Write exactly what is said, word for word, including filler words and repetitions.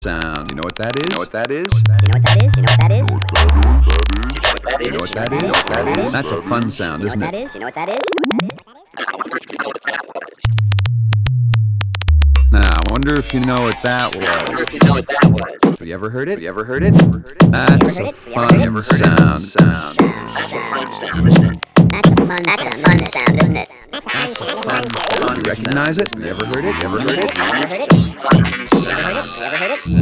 sound. You know what that is? You know what that is? You know what that is? You know what that is? You know what that is? You know what that is? That's a fun sound, You know isn't what it? that is? You know what that is? Now, I wonder if you know what that was. Have you ever heard it? Have you ever heard it? That's a fun sound. Sound. That's a fun That's sound. a fun sound, isn't it? Fun sound. You recognize it? Have you ever heard it? You ever heard it? You ever heard it? You ever heard it? You ever heard it?